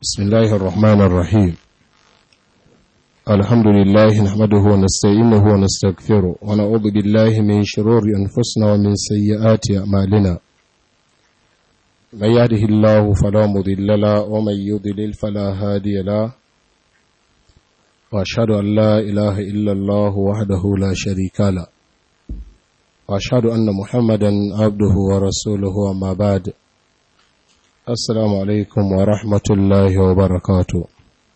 بسم الله الرحمن الرحيم الحمد لله نحمده ونستعينه ونستغفره ونعوذ بالله من شرور أنفسنا ومن سيئات أعمالنا من يهده الله فلا مضل له ومن يضلل فلا هادي له وأشهد أن لا إله إلا الله وحده لا شريك له وأشهد أن محمدا عبده ورسوله وما بعد Assalamu alaikum wa rahmatullahi wa barakatu.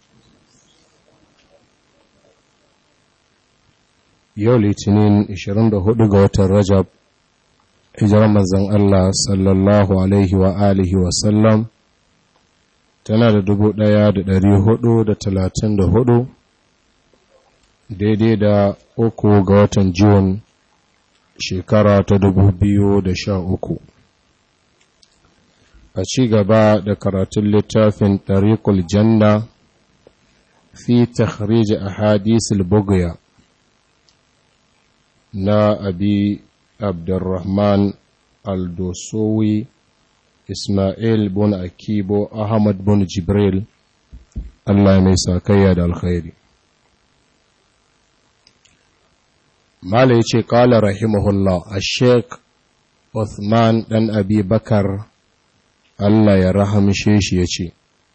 Yau Litinin 24 ga watan Rajab, hijirar manzon Allah sallallahu alaihi wa alihi wa sallam tana da 1434 daidai da 3 ga watan Jun shekara ta 2013. A ci gaba da karatun littafin Tariqul Janna fi takhrij ahadith al-Bughya na Abi Abdurrahman al-Dosowi Ismail bin Akibo Ahmad bin Jibril Allah mai sakayya da alkhairi. Mala yace qala rahimahullah ash-Sheikh Uthman dan Abi Bakar Allah ya rahamshe shi ya ce,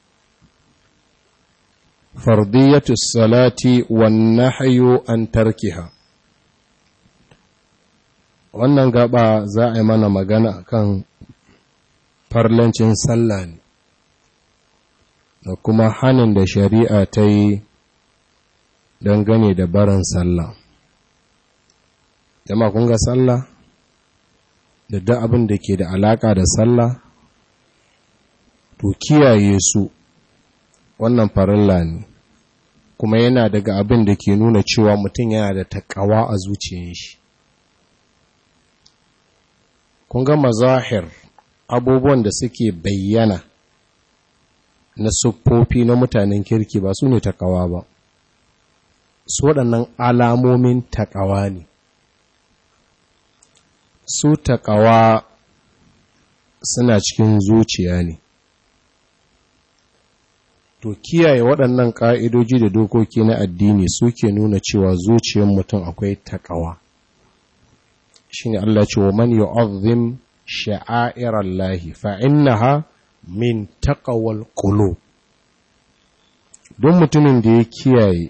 Fardiyatu salati wan nahyu an tarkiha. Wannan gaba za a yi mana magana kan farlancin sallah ne, da kuma hanin da shari'a ta yi dangane da barin sallah. Jama'a kun ga sallah? Da duk abin da ke da alaka da sallah? To kiyaye su wannan farilla ne kuma yana daga abin da ke nuna cewa mutum yana da takawa a zuciyar shi. Kun ga mazahir abubuwan da suke bayyana na siffofi na mutanen kirki ba su ne takawa ba, su waɗannan alamomin takawa ne. Su takawa suna cikin zuciya ne. To kiyaye waɗannan ƙa'idoji da dokoki na addini suke nuna cewa zuciyar mutum akwai taƙawa. Shi ne Allah ce wa man yu'azzim sha'airallahi fa innaha min taqwal qulub. Don mutumin da ya kiyaye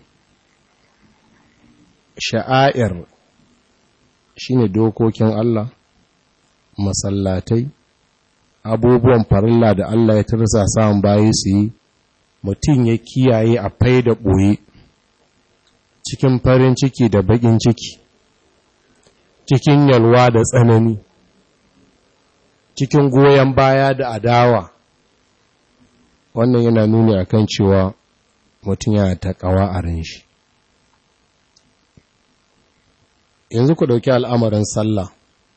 sha'air shine dokokin Allah, masallatai, abubuwan farilla da Allah ya tursa samun bayi su yi, mutum ya kiyaye a fai da ɓoye cikin farin ciki da baƙin ciki, cikin yalwa da tsanani, cikin goyon baya da adawa. Wannan yana nuni akan cewa mutum yana taƙawa a ran shi. Yanzu ku ɗauki al'amarin sallah.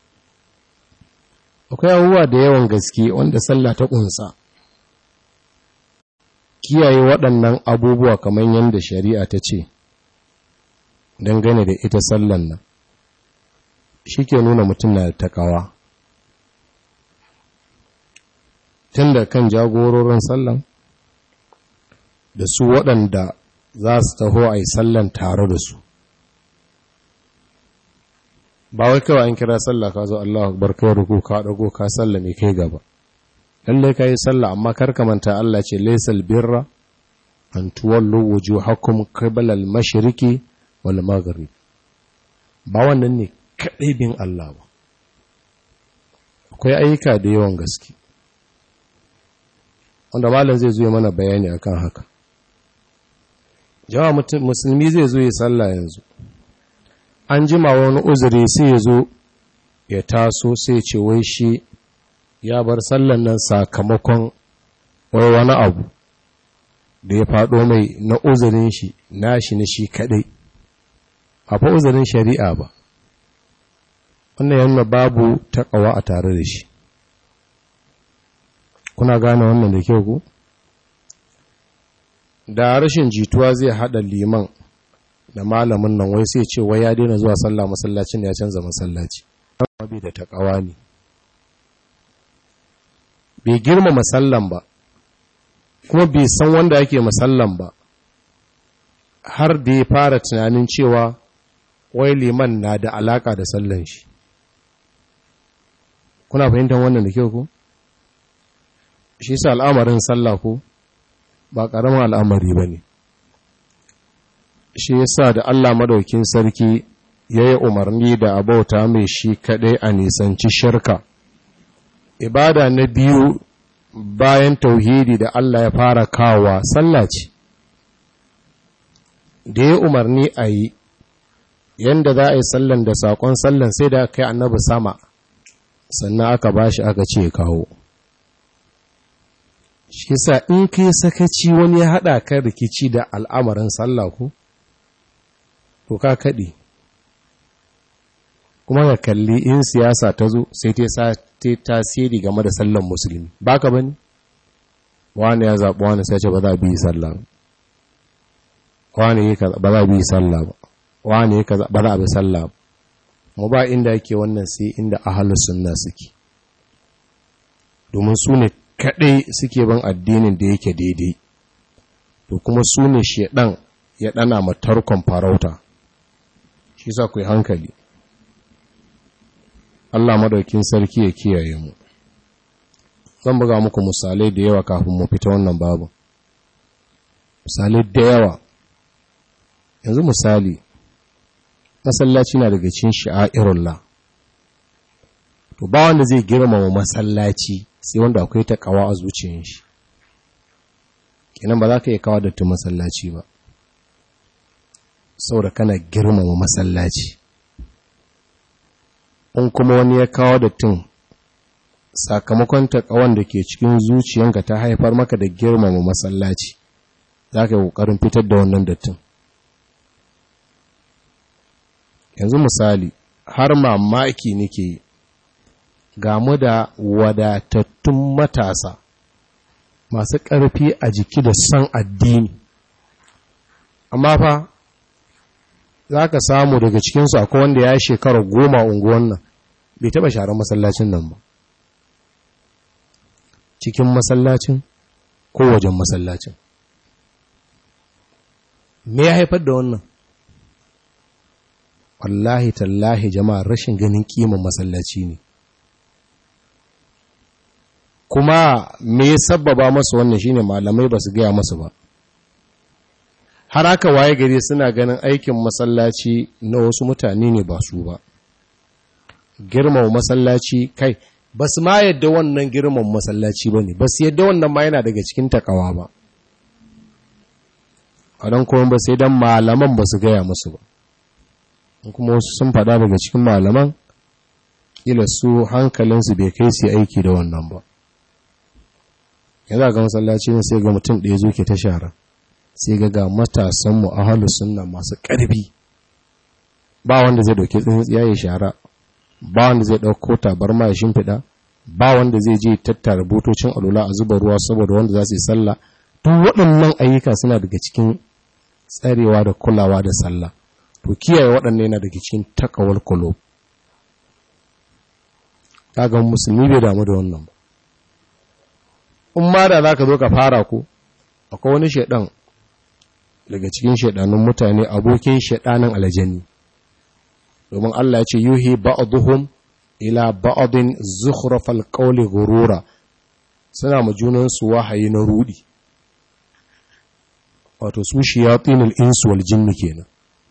Akwai abubuwa da yawan gaske wanda sallah ta ƙunsa. Kiyaye waɗannan abubuwa kamar yadda shari'a ta ce dangane da ita sallan nan shi ke nuna mutum na takawa. Tun da kan jagororin sallan da su waɗanda za su taho a yi sallan tare da su, ba wai kawai an kira sallah ka zo Allah akbar kai ruku ka ɗago ka sallah mai kai gaba. Lallai ka yi sallah amma karka manta Allah ce laisal birra an tuwallo wujuhakum qibala al-mashriqi wal maghrib. Ba wannan ne kadai bin Allah ba. Akwai ayyuka da yawan gaske wanda malam zai zo mana bayani akan haka. Jama'a musulmi zai zo ya sallah yanzu. An jima wani uzuri sai ya zo ya taso sai ce wai shi ya bar sallan nan sakamakon wani abu da ya faɗo mai na uzurin shi nashi na shi kaɗai, a fa uzurin shari'a ba. Wannan yana babu taƙawa a tare da shi. Kuna gane wannan da kyau ku? Da rashin jituwa zai haɗa liman da malamin nan wai sai ce wai ya daina zuwa sallah masallacin ya canza masallaci. Bai da taƙawa ne. Bai girmama sallan ba, kuma bai san wanda yake masallan ba har da ya fara tunanin cewa wai liman na da alaka da sallan shi. Kuna fahimtar wannan da kyau ko? Shi sa al'amarin sallah ko ba ƙaramin al'amari ba ne. Shi yasa da Allah madaukin sarki ya yi umarni da abauta mai shi kaɗai a nisanci shirka. Ibada na biyu bayan tauhidi da Allah ya fara kawowa sallah ce. Da ya umarni a yi, yanda za a yi sallan da saƙon sallan sai da kai annabi sama, sannan aka bashi aka ce kawo. Shi sa in kai sakaci wani ya haɗa kan rikici da al'amarin sallah ku, to ka kaɗi. Kuma ka kalli in siyasa ta zo sai ta tasiri game da sallan musulmi. Ba ka ba ne? Wani ya zaɓi wani sai ce ba za a bi sallah ba. Wani ya kaza ba za a bi sallah ba. Wani ya kaza ba za a bi sallah ba. Mu ba inda yake wannan sai inda ahlus sunna suke. Domin su ne kaɗai suke bin addinin da yake daidai. To kuma su ne shedan ya ɗana ma tarkon farauta. Shi sa ku yi hankali. Allah madaukin sarki ya kiyaye mu. Zan buga muku misalai da yawa kafin mu fita wannan babu. Misalai da yawa. Yanzu misali, masallaci na daga cikin sha'airullah. To ba wanda zai girmama masallaci sai wanda akwai takawa a zuciyar shi. Kenan ba za ka iya kawo da masallaci ba. Saboda kana girmama masallaci. In kuma wani ya kawo dattin sakamakon takawan da ke cikin zuciyanka ta haifar maka da girmama masallaci, za ka yi ƙoƙarin fitar da wannan dattin. Yanzu misali, har mamaki nake gamu da wadatattun matasa masu ƙarfi a jiki da son addini. Amma fa, za ka samu daga cikinsu akwai wanda ya shekara 10 unguwan nan, bai taɓa sharar masallacin nan ba. Cikin masallacin ko wajen masallacin. Me ya haifar da wannan? Wallahi tallahi jama'a rashin ganin kiman masallaci ne. Kuma me ya sabbaba masa wannan shine malamai ba su gaya masa ba. Har aka waye gari suna ganin aikin masallaci na wasu mutane ne ba su ba. Girmama masallaci kai ba su ma yadda wannan girmama masallaci ba ne, ba su yadda wannan ma yana daga cikin takawa ba. A don kuma ba sai don malaman ba su gaya musu ba. Kuma wasu sun faɗa daga cikin malaman, ƙila su hankalinsu bai kai su aiki da wannan ba. Yanzu ga masallaci ne sai ga mutum ɗaya zo ke ta shara. Sai ga matasanmu a halin sunna masu ƙarfi. Ba wanda zai ɗauki tsintsiya ya shara, ba wanda zai ɗauko tabarma ya shimfiɗa, ba wanda zai je tattara butocin alula a zuba ruwa saboda wanda za su yi sallah. Duk waɗannan ayyuka suna daga cikin tsarewa da kulawa da sallah. To kiyaye waɗannan yana daga cikin takawal kulo. Kaga musulmi bai damu da wannan ba. In ma da za ka zo ka fara ko, akwai wani shaidan daga cikin shaidanun mutane abokin shaidanin aljani. Domin Allah ya ce yuhi ba'dhum ila ba'din zukhrafal qawli ghurura. Suna ma junan su wahayi na rudi. Wato su shayatinul insu wal jinni kenan.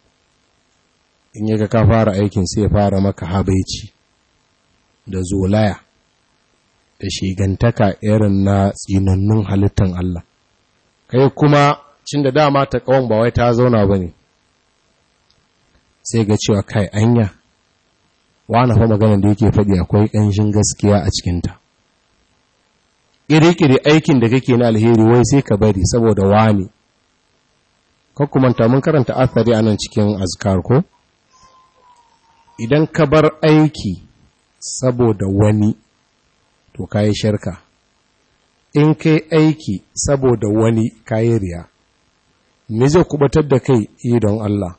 In yaga ka fara aikin sai ya fara maka habaici da zolaya da shigantaka irin na tsinannun halittan Allah. Kai kuma cin da dama ta kawon ba wai ta zauna ba ne, sai ga cewa kai anya, wani fa maganar da yake faɗi akwai ƙanshin gaskiya a cikinta. Ƙiri-ƙiri aikin da kake na alheri wai sai ka bari saboda wani. Kakkumanta mun karanta athari a nan cikin azkar ko? Idan ka bar aiki saboda wani, to ka yi shirka. In kai aiki saboda wani ka yi riya. Me zai kubatar da kai don Allah?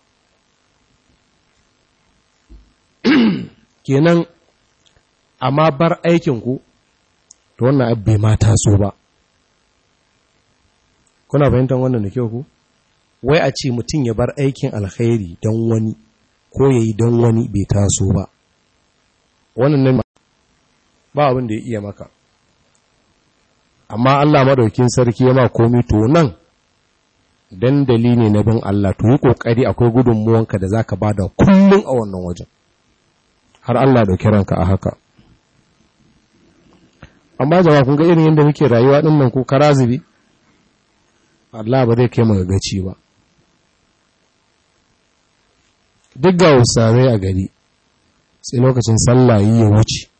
Kenan, amma bar aikinku, to wannan abbe ma taso ba. kuna fahimtar wannan da kyau ku? Wai a ce mutum ya bar aikin alkhairi don wani ko ya yi don wani bai taso ba. Wannan nan ba abin da ya iya maka. Amma Allah madaukin sarki ya ma komi to nan dandali ne na bin Allah, to yi kokari akwai gudunmuwanka da zaka bada kullum a wannan wajen. Har Allah da kiranka a haka. Amma jama'a kun ga irin yadda muke rayuwa din nan ko karazibi, Allah ba zai kai mu gaci ba. Duk ga usare a gari sai lokacin sallah yi ya wuce,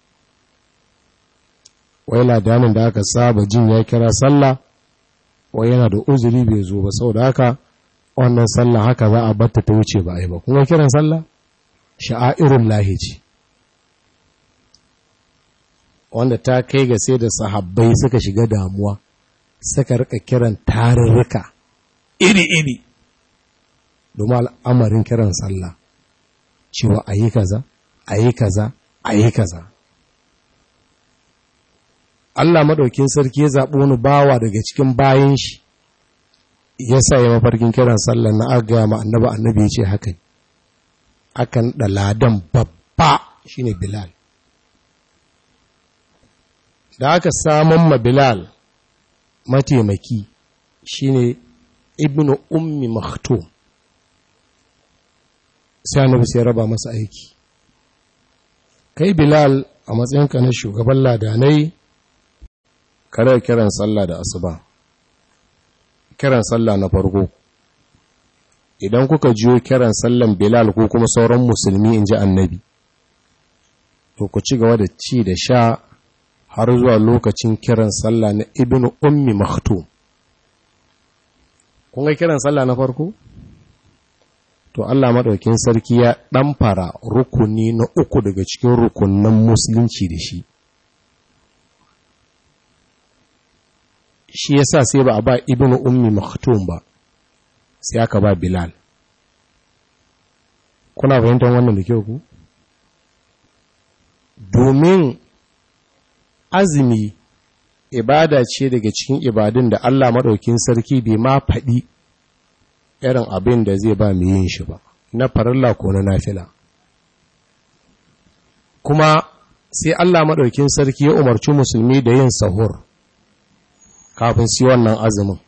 wai ladanin da aka saba jin ya kira sallah wai yana da uzuri bai zo ba, saboda haka wannan sallah haka za a batta ta wuce ba a yi ba. Kuma kiran sallah sha'airun lahi ce, wanda ta kai ga sai da sahabbai suka shiga damuwa, suka rika kiran tarurruka iri-iri domin al'amarin kiran sallah, cewa a yi kaza, a yi kaza, a yi kaza. Allah maɗaukin sarki ya zaɓi wani bawa daga cikin bayan shi, ya sa ya mafarkin kiran sallah na agaya ma annabi ya ce haka ne. Akan ɗaladan babba shi ne Bilal. Da aka samun ma Bilal mataimaki shi ne Ibn Ummi Maktum, sai annabi sai raba masa aiki. Kai Bilal a matsayinka na shugaban ladanai, kare kiran sallah da asuba, kiran sallah na farko. Idan kuka jiyo kiran sallan Bilal ko kuma sauran musulmi in ji annabi, to ku ci gaba da ci da sha har zuwa lokacin kiran sallah na Ibn Ummi Maktum. Kun ga kiran sallah na farko? To Allah maɗaukin sarki ya ɗamfara rukuni na uku daga cikin rukunan musulunci da shi. Shi yasa sai ba a ba Ibn Ummi Maktum ba, sai aka ba Bilal. Kuna fahimtar wannan da kyau ku? Domin azumi ibada ce daga cikin ibadun da Allah maɗaukin sarki bai ma faɗi irin abin da zai ba mu yin shi ba, na farilla ko na nafila. Kuma sai Allah maɗaukin sarki ya umarci musulmi da yin sahur kafin su yi wannan azumin.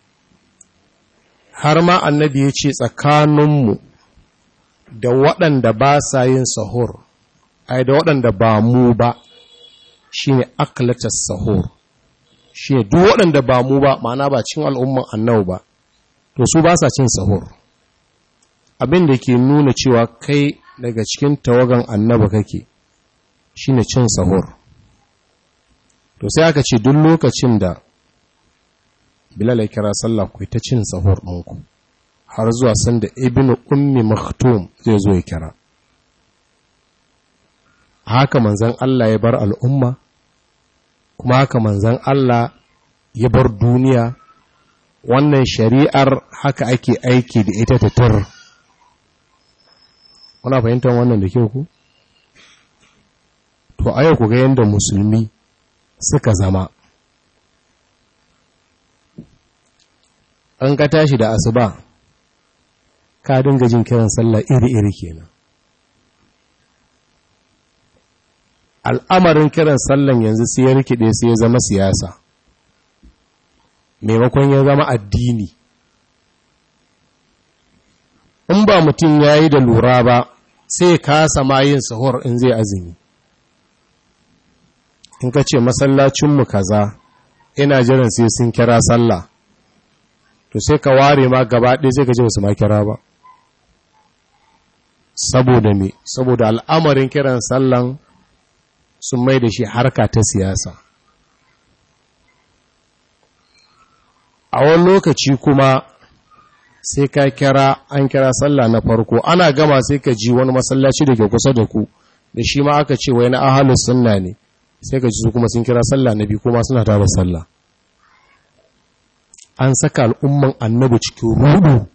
Har ma annabi ya ce tsakaninmu da waɗanda ba sa yin sahur, ai da waɗanda ba mu ba, shi ne aklatas sahur, shi ne duk waɗanda ba mu ba, ma'ana ba cin al'umman annau ba, to su ba sa cin sahur. Abin da ke nuna cewa kai daga cikin tawagan annaba kake shi ne cin sahur. To sai aka ce duk lokacin da Bilal ya kira sallah ku ta cin sahur ɗinku har zuwa sanda Ibn Ummi Maktum zai zo ya kira. Haka manzon Allah ya bar al'umma, kuma haka manzon Allah ya bar duniya. Wannan shari'ar haka ake aiki da ita ta tar. Kuna fahimtar wannan da kyau ku? To ayo ku ga yanda musulmi suka zama. An ka tashi da asuba, ka dinga jin kiran sallah iri-iri kenan. Al'amarin kiran sallan yanzu sai ya rikide sai ya zama siyasa, maimakon ya zama addini. In ba mutum ya yi da lura ba, sai ya kasa ma yin sahur in zai azumi. In ka ce masallacinmu kaza, ina jiran sai sun kira sallah, to sai ka ware ma gaba ɗaya sai ka ce wasu ma kira ba. Saboda me? Saboda al'amarin kiran sallan sun mai da shi harka ta siyasa. A wani lokaci kuma sai ka kira, an kira sallah na farko, ana gama sai ka ji wani masallaci da ke kusa da ku, da shi ma aka ce wai na ahalus sunna ne, sai ka ji su kuma sun kira sallah na biyu kuma suna tara sallah. An saka al'umman annabi cikin rudu.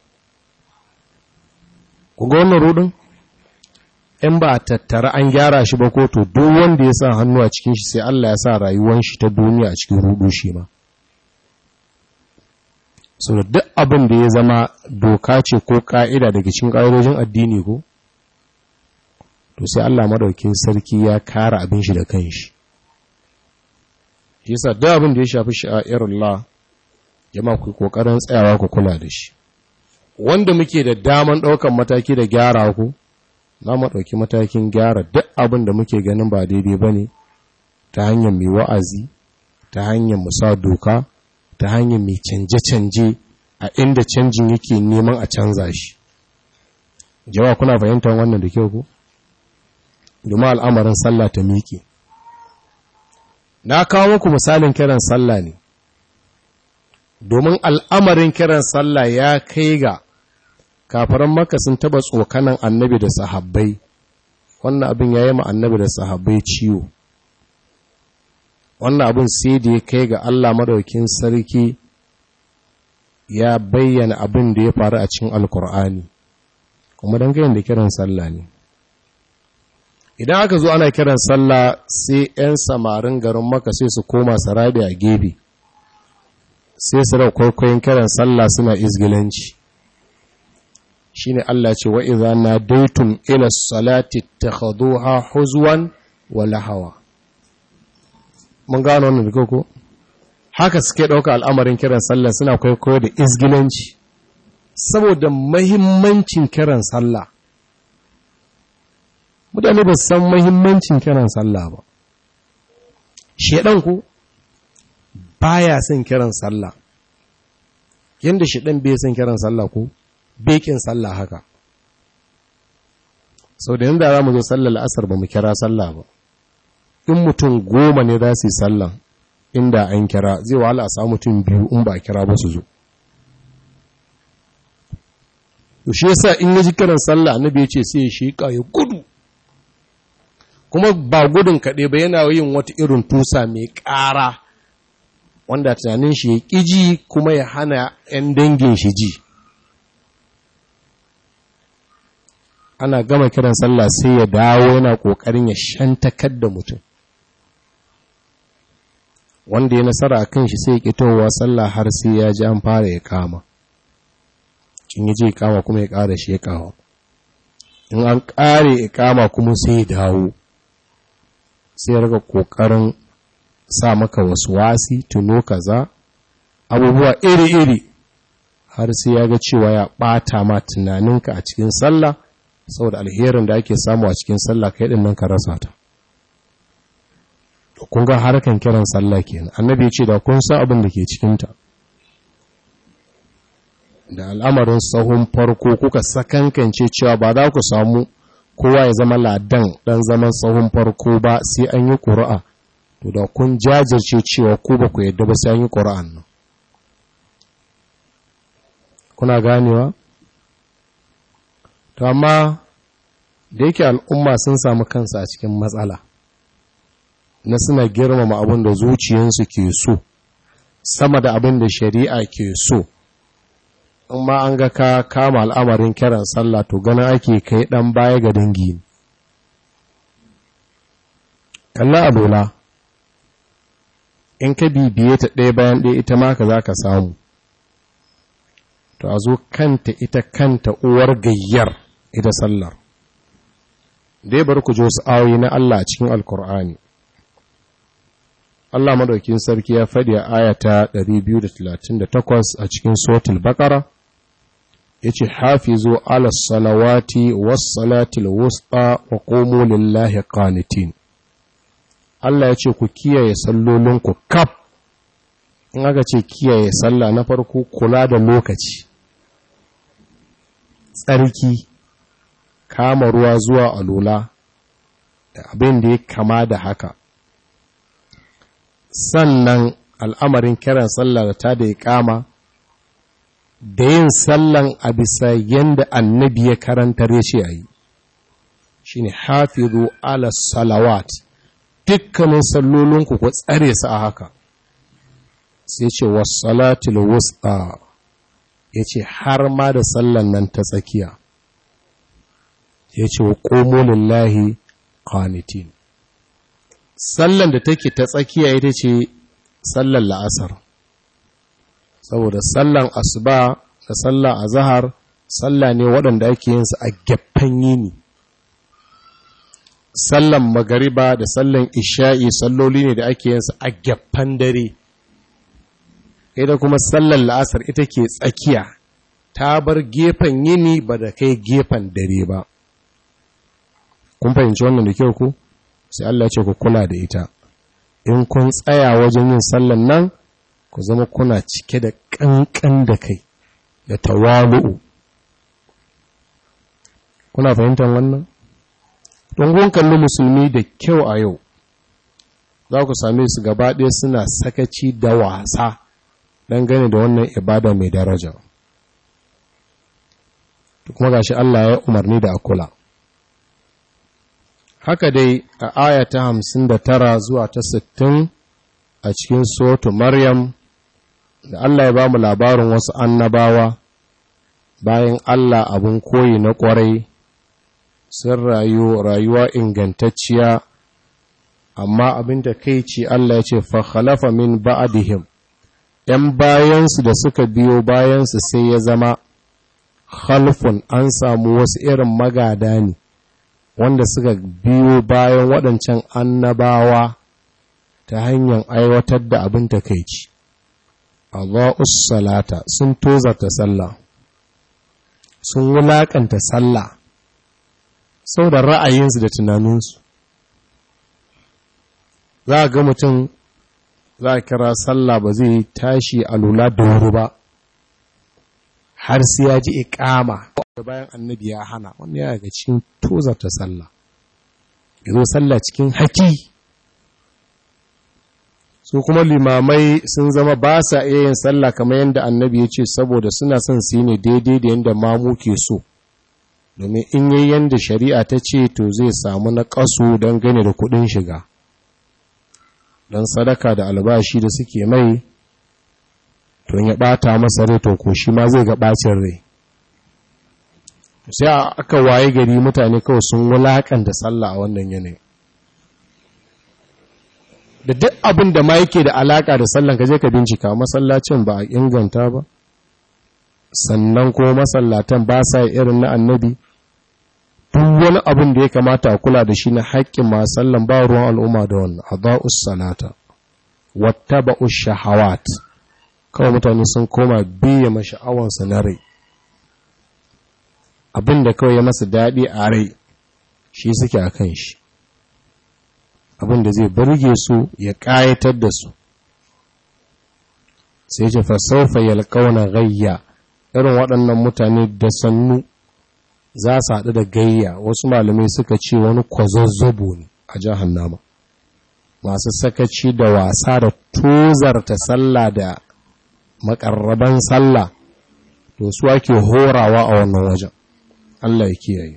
Ku ga wannan rudin? In ba a tattara an gyara shi ba ko to duk wanda ya sa hannu a cikin shi sai Allah ya sa rayuwar shi ta duniya a cikin rudu shi ma. so duk abin da ya zama doka ce ko ka'ida daga cikin ƙa'idojin addini ko to sai Allah madaukakin sarki ya kare abin shi da kanshi yasa duk abin da ya shafi sha'airullah jama'a ku kokarin tsayawa ku kula da shi wanda muke da daman daukan mataki da gyara ku za mu dauki matakin gyara duk abin da muke ganin ba daidai bane ta hanyar mai wa'azi ta hanyar musa doka ta hanyar mai canje-canje a inda canjin yake neman a canza shi jama'a kuna fahimtar wannan da kyau ku domin al'amarin sallah ta miƙe na kawo muku misalin kiran sallah ne domin al'amarin kiran sallah ya kai ga kafiran Makka sun taba tsokanan annabi da sahabbai wannan abin ya yi ma annabi da sahabbai ciwo wannan abin sai da ya kai ga Allah madaukin sarki ya bayyana abin da ya faru a cikin alkur'ani kuma dangane da kiran sallah ne idan aka zo ana kiran sallah sai 'yan samarin garin Makka sai su koma sarabi a gefe sai su rau kwaikwayon kiran sallah suna izgilanci shine Allah ce wa idza nadaytum ila salati takhuduha huzwan wa lahawa mun gano wannan da ko haka suke dauka al'amarin kiran sallah suna kwaikwayo da izgilanci saboda muhimmancin kiran sallah mutane ba san muhimmancin kiran sallah ba shedan ku baya son kiran sallah yanda shedan bai son kiran sallah ko bekin sallah haka sau da yanda za mu zo sallar asar ba mu kira sallah ba in mutum 10 ne za su yi sallah inda an kira zai wahala a samu mutum 2 in ba a kira ba su zo shi yasa in yaji kiran sallah annabi ya ce sai shi ya gudu kuma ba gudun kaɗai ba yana yin wata irin tusa mai ƙara wanda tunanin shi ya ƙiji kuma ya hana 'yan dangin shi ji ana gama kiran sallah sai ya dawo yana ƙoƙarin ya shantakar da mutum wanda ya nasara a kan shi sai ya ƙitowa sallah har sai ya ji an fara ya kama in ya ji ya kama kuma ya ƙara shi ya kawo in an ƙare ya kama kuma sai ya dawo sai raga ƙoƙarin sa maka wasu wasi tuno kaza abubuwa iri-iri har sai ya ga cewa ya ɓata ma tunaninka a cikin sallah saboda alherin da ake samu a cikin sallah kai din nan ka rasa ta to kun ga harkan kiran sallah kenan annabi ya ce da kun san abin da ke cikin ta da al'amarin sahun farko kuka sakankance cewa ba za ku samu kowa ya zama ladan dan zaman sahun farko ba sai an yi ƙura'a to da kun jajirce cewa ku ba ku yadda ba sai an yi ƙura'an nan kuna ganewa to amma da yake al'umma sun samu kansu a cikin matsala na suna girmama abin da zuciyarsu ke so sama da abin da shari'a ke so amma an ga ka kama al'amarin kiran sallah to ganin ake kai dan baya ga dangi kalla alola in ka bibiye ta ɗaya bayan ɗaya ita ma ka za ka samu to a zo kanta ita kanta uwar gayyar ita sallar dai bar ku ji wasu ayoyi na Allah a cikin alkur'ani Allah madaukin sarki ya faɗi a ayata 238 a cikin suratul baqara yace hafizu ala salawati was salatil wusta wa qumu lillahi qanitin Allah yace ku kiyaye sallolinku kaf in aka ce kiyaye sallah na farko kula da lokaci tsarki kama ruwa zuwa alula da abin da ya kama da haka sannan al'amarin kiran sallah da ta da ya kama da yin sallan a bisa yadda annabi ya karantar ya ce a yi shi ne hafizu ala salawat dukkanin sallolinku ku tsare su a haka sai ce wassalatul wusta ya ce har ma da sallan nan ta tsakiya ya ce wa ƙomo lillahi qanitin sallan da take ta tsakiya ita ce sallan la'asar saboda sallan asuba da sallah azhar sallah ne waɗanda ake yin su a gaffan yini. Sallan magariba da sallan isha'i salloli ne da ake yin su a gaffan dare. Ita kuma sallan la'asar ita ke tsakiya, ta bar gefen yini ba da kai gefen dare ba. Kun fahimci wannan da kyau ku? Sai Allah ce ku kula da ita. In kun tsaya wajen yin sallan nan, ku zama kuna cike da ƙanƙan da kai, da tawalu'u. Kuna fahimtar wannan? Don kun kalli musulmi da kyau a yau, za ku same su gaba ɗaya suna sakaci da wasa dangane da wannan ibada mai daraja. Kuma gashi Allah ya umarni da akula. Haka dai a aya ta 59 zuwa ta 60 a cikin suratu Maryam, da Allah ya ba mu labarin wasu annabawa bayan Allah abun koyi na ƙwarai sun rayuwa ingantacciya, amma abin da kai ce Allah ya ce fa khalafa min ba'dihim, ‘yan bayansu da suka biyo bayansu sai ya zama khalfun, an samu wasu irin magada ne wanda suka biyo bayan waɗancan annabawa ta hanyar aiwatar da abin takeici. Allahus salata, sun tozarta sallah, sun wulaƙanta sallah sau da ra'ayinsu da tunaninsu. Za a ga mutum za a kira sallah ba zai tashi a lula da wuri ba har sai ya ji iƙama da bayan annabi ya hana. Wannan ya ga cikin tozarta sallah, ya zo sallah cikin haki. Su kuma limamai sun zama ba sa iya yin sallah kamar yadda annabi ya ce, saboda suna son su yi ne daidai da yadda mamu ke so, domin in yi yadda shari'a ta ce to zai samu na ƙasu don gane da kuɗin shiga, don sadaka da albashi da suke mai, to ya ɓata masa rai to ko shi ma zai ga ɓacin rai. Sai aka waye gari mutane kawai sun wulaƙanta sallah a wannan yanayi. Da duk abin da ma yake da alaka da sallan ka je ka bincika, masallacin ba a inganta ba, sannan kuma masallatan ba sa irin na annabi. Duk wani abin da ya kamata a kula da shi na haƙƙin ma sallan ba ruwan al'umma da wannan. Adaa'us salata wattaba'ush shahawat, kawai mutane sun koma biye masha'awansa na rai. Abin da kawai ya masa daɗi a rai shi suke a kan shi, abin da zai burge su ya ƙayatar da su. Sai ce fasaufa yalqauna gayya, irin waɗannan mutane da sannu za su haɗu da gayya. Wasu malamai suka ce wani kwazazzabo ne a jahannama, masu sakaci da wasa da tozarta sallah da makarraban sallah, to su ake horawa a wannan wajen. Allah ya kiyaye.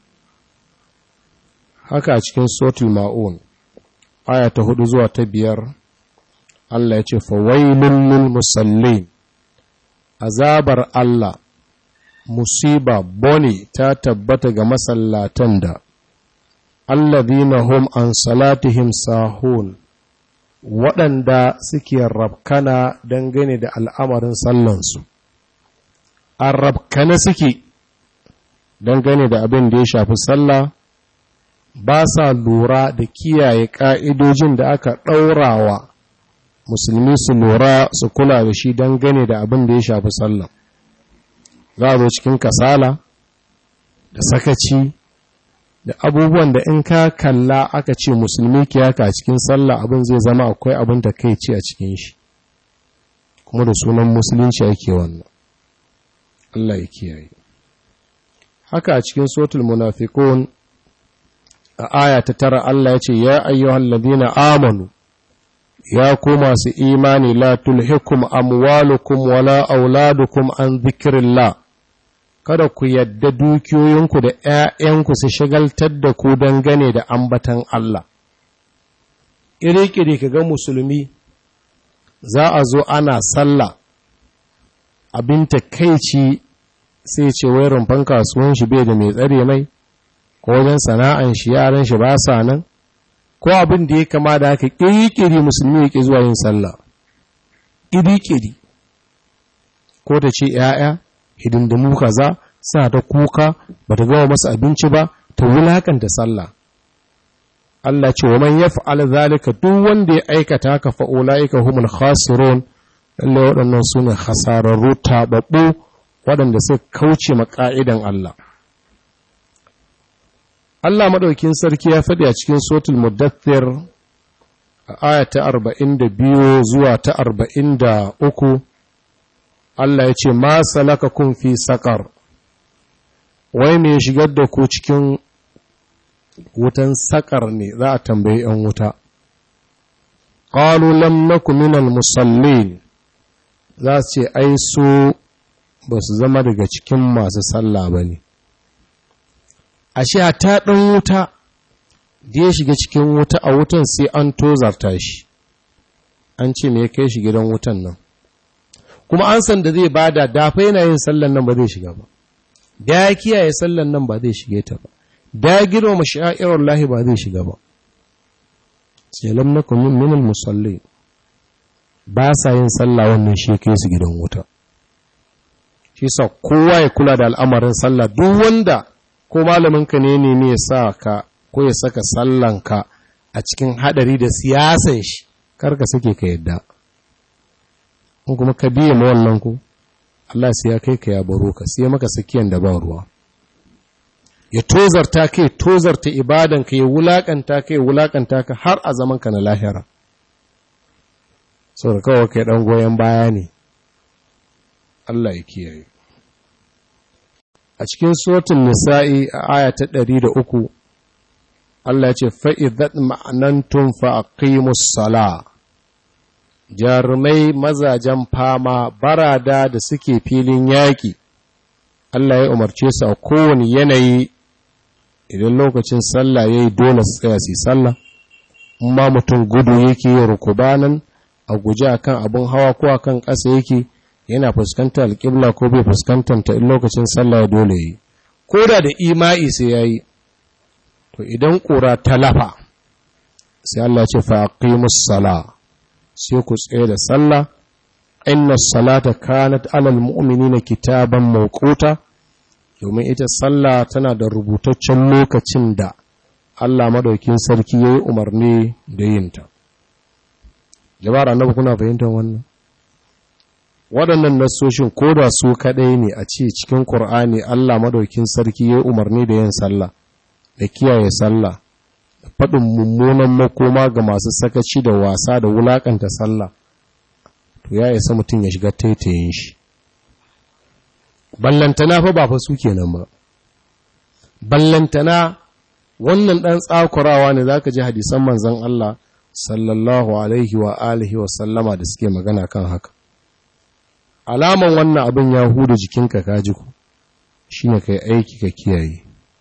Haka a cikin suratul Ma'un aya ta 4 zuwa ta 5, Allah ya ce fawailul lil musallin, azabar Allah, musiba bone ta tabbata ga masallatan da alladhina hum an salatihim sahun, waɗanda suke rabkana dangane da al'amarin sallansu. An rabkana suke dangane da abin da ya shafi sallah, ba sa lura da kiyaye ƙa'idojin da aka ɗaurawa musulmi su lura su kula da shi dangane da abin da ya shafi sallah. Za a zo cikin kasala da sakaci da abubuwan da in ka kalla aka ce musulmi ke haka a cikin sallah, abin zai zama akwai abin da kai ce a cikin shi, kuma da sunan musulunci ake wannan. Allah ya kiyaye. Haka a cikin suratul munafiqun a aya ta 9 Allah ya ce ya ayyuhal ladina amanu, ya ku masu imani, la tulhikum amwalukum wala auladukum an dhikrillah, kada ku yadda dukiyoyinku da ‘ya'yanku su shagaltar da ku dangane da ambatan Allah. Ƙiri-ƙiri ka ga musulmi za a zo ana sallah, abin takaici sai ce wai rumfan kasuwan shi bai da mai tsare mai, ko wajen sana'an shi yaran shi ba sa nan, ko abin da ya kama da haka. Ƙiri-ƙiri musulmi ya ƙi zuwa yin sallah, ƙiri-ƙiri ko ta ce ‘ya'ya, hidindimu kaza, sa ta kuka, ba ta gama masa abinci ba, ta wulakanta sallah. Allah ce wa man yaf'al zalika duk wanda ya aikata haka fa ulaika humul khasirun, lalle waɗannan su ne hasararru taɓaɓɓu waɗanda suka kauce ma ƙa'idan Allah. Allah maɗaukin sarki ya faɗi a cikin suratul Muddathir a aya ta 42 zuwa ta 43, Allah ya ce, Ma salakakum fi saƙar, wai me shigar da ku cikin wutan saƙar ne za a tambayi ‘yan wuta. Ƙalu lam naku minal musallin, za su ce, ai su ba su zama daga cikin masu sallah ba ne. Ashe a ta ɗan wuta da ya shiga cikin wuta a wutan sai an tozarta shi, an ce me ya kai shi gidan wutan nan, kuma an san da zai bada dafa yana yin sallan nan ba zai shiga ba, da ya kiyaye sallan nan ba zai shige ta ba, da ya girma sha'irar lahi ba zai shiga ba. Sai lam nakum minal musallin, ba sa yin sallah wannan shi kai su gidan wuta. Shi sa kowa ya kula da al'amarin sallah, duk wanda ko malaminka ne ya sa ka ko ya saka sallanka a cikin hadari da siyasan shi, karka sake ka yadda. In kuma ka biye ma wannan ku, Allah sai ya kai ka ya baro ka, sai maka sakiyan da ba ruwa. Ya tozarta ka, ya tozarta ibadanka, ya wulakanta ka, ya wulakanta ka har a zaman ka na lahira. Saboda kawai kai dan goyen baya ne. Allah ya kiyaye. A cikin suratul Nisa'i a aya ta 103, Allah ya ce, Fa'idhat ma'anantum fa'aqimus sala. Jarumai mazajen fama barada da suke filin yaƙi, Allah ya umarce su a kowane yanayi idan lokacin sallah ya yi dole su tsaya su yi sallah, in ma mutum gudu yake yi rukubanan a guje a kan abin hawa ko a kan ƙasa yake yana fuskanta alƙibla ko bai fuskantanta in lokacin sallah ya dole yi, ko da ima'i sai ya yi. To idan ƙura ta lafa, sai Allah ce faqimus sala, sai ku tsaye da sallah, inna salata kanat alal mu'minina kitaban mawquta, domin ita sallah tana da rubutaccen lokacin da Allah madaukin sarki yayi umarni da yinta. Jama'ar annabi kuna fahimtar wannan? Waɗannan nassoshin ko da su kaɗai ne a ce cikin Qur'ani Allah madaukin sarki yayi umarni da yin sallah, da kiyaye sallah, da faɗin mummunan makoma ga masu sakaci da wasa da wulakanta sallah, to ya isa mutum ya shiga taitayin shi. Ballantana fa ba fa su kenan ba. Ballantana wannan ɗan tsakurawa ne za ka ji hadisan manzon Allah sallallahu alaihi wa alihi wa sallama da suke magana kan haka. Alaman wannan abin ya huda jikinka ka ji ku, shi ne ka yi aiki ka kiyaye.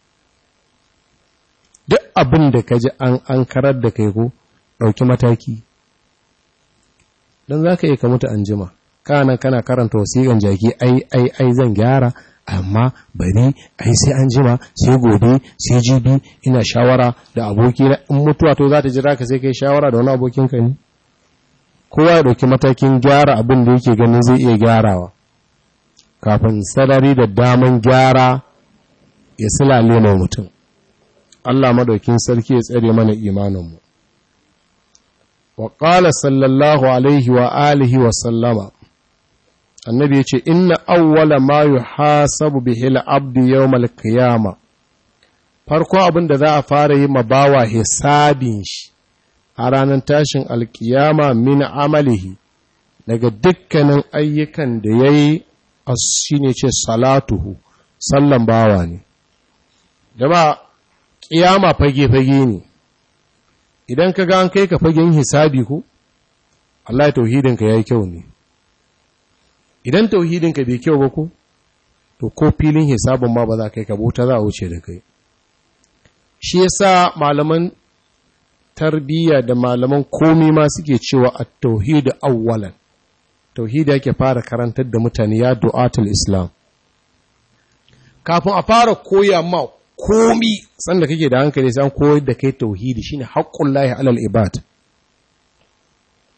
Duk abin da ka ji an karar da kai ko ɗauki mataki. Don za ka yi ka mutu an jima, kana karanta wasiƙan jaki ai zan gyara, amma bari ai sai an jima, sai gobe, sai jibi, ina shawara da abokina. In mutuwa to za ta jira ka sai kai shawara da wani abokinka ne? Kowa ya ɗauki matakin gyara abin da yake ganin zai iya gyarawa, kafin sarari da daman gyara ya silale mai mutum. Allah madaukin sarki ya tsare mana imaninmu. Wa qala sallallahu alaihi wa alihi wa sallama, annabi yace inna awwala ma yuhasabu bihi al-abdu yawm al-qiyama, farko abin da za a fara yi mabawa hisabin shi a ranar tashin alkiyama min amalihi, daga dukkanin ayyukan da yayi, shine ce salatuhu, sallan bawa ne. Jama'a kiyama fage-fage ne. Idan ka ga an kai ka fagen hisabi ko, Allah tauhidinka ya yi kyau ne. Idan tauhidinka bai kyau ba ko, to ko filin hisabin ma ba za kai ka bota za a wuce da kai. Shi yasa malaman tarbiyya da malaman komi ma suke cewa at-tauhid awwalan. Tauhidi yake fara karantar da mutane ya du'atul Islam. Kafin a fara koya ma komi sanda kake da hankali sai an koyar da kai tauhidi, shine haqqullahi alal ibad.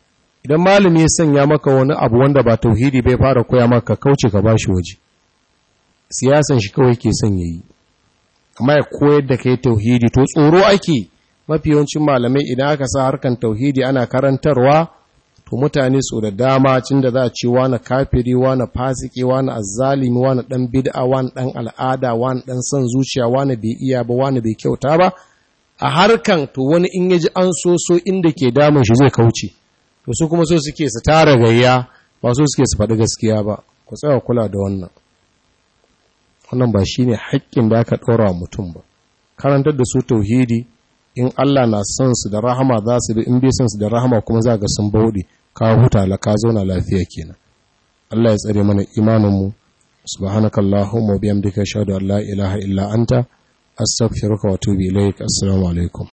idan malami ya sanya maka wani abu wanda ba tauhidi bai fara koya maka kauce ka bashi waje, siyasan shi kawai ke son yayi, amma ya koyar da kai tauhidi to tsoro ake. Mafi yawancin malamai idan aka sa harkan tauhidi ana karantarwa, to mutane so da dama cin da za a ce wani kafiri, wani fasiki, wani azzalimi, wani dan bid'a, wani dan al'ada, wani dan son zuciya, wani bai iya ba, wani bai kyauta ba a harkan, to wani in yaji an so inda ke damun shi zai kauce. To su kuma so suke su tara gayya, ba so suke su faɗi gaskiya ba. Ku tsaya kula da wannan. Wannan ba shine haƙƙin da aka ɗora wa mutum ba. Karantar da su tauhidi, in Allah na son su da rahama za su bi, in bai son su da rahama kuma za ga sun bauɗe. Ka huta la ka zauna lafiya kenan. Allah ya tsare mana imaninmu. Subhanakallahumma wa bihamdika ashhadu an la ilaha illa anta astaghfiruka wa atubu ilaik. Assalamu alaikum.